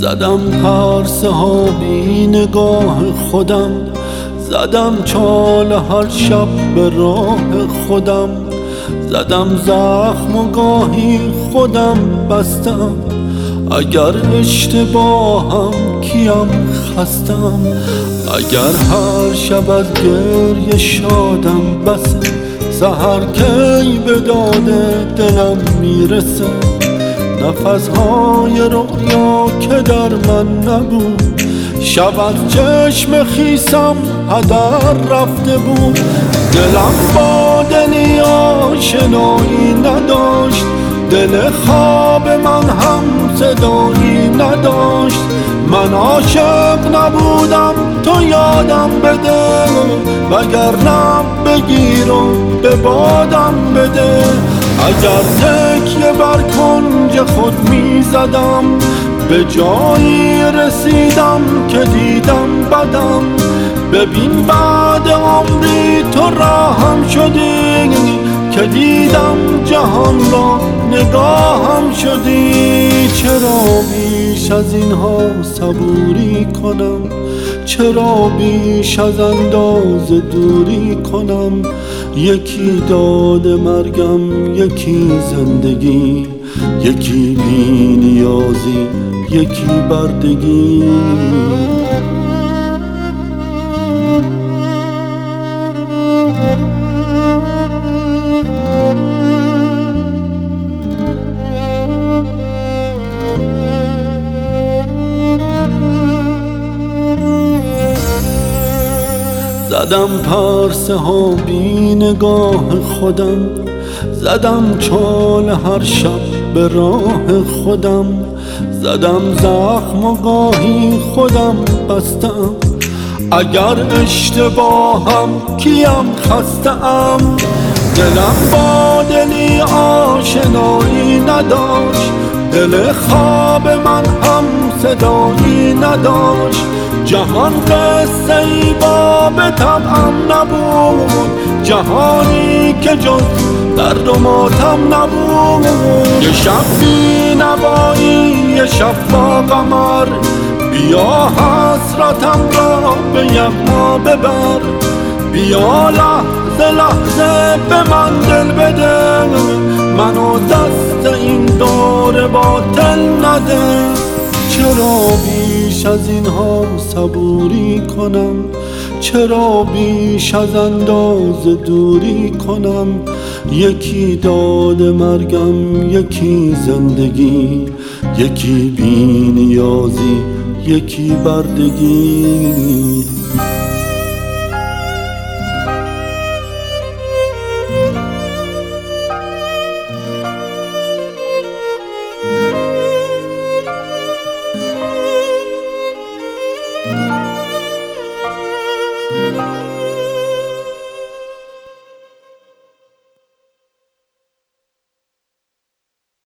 زدم پرسه ها بی نگاه خودم، زدم چال هر شب به راه خودم، زدم زخم و گاهی خودم بستم. اگر اشتباهم کیم خستم، اگر هر شب از گریه شادم بسه، سحر کی به داد دلم میرسه. نفسهای رویا که در من نبود، شب از چشم خیسم هدر رفته بود. دلم با دلی آشنایی نداشت، دل خواب من هم صدایی نداشت. من عاشق نبودم تو یادم بده، وگرنه بگیر و به بادم بده. اگر تکیه بر کنج خود می زدم، به جایی رسیدم که دیدم بدم. ببین بعد عمری تو راهم شدی، که دیدم جهان را نگاهم شدی. چرا بیش از اینها صبوری کنم، چرا بیش از اندازه دوری کنم. یکی داد مرگم، یکی زندگی، یکی بی نیازی، یکی بردگی. زدم پرسه ها بی نگاه خودم، زدم چال هر شب به راه خودم، زدم زخم و گاهی خودم بستم. اگر اشتباهم کیم خستم، دلم با دلی آشنایی نداشت، دل خواب من هم صدایی نداشت. جهان قصه ای با به طبعم نبود، جهانی که جز درد و ماتم نبود. یه شب بی نوایی، یه شب با قمر، بیا حسرتم را به یغما ببر. بیا لحظه لحظه به من دل بده، منو دست این دور باطل نده. چرا بیش از اینها صبوری کنم، چرا بیش از اندازه دوری کنم. یکی داد مرگم، یکی زندگی، یکی بی نیازی، یکی بردگی.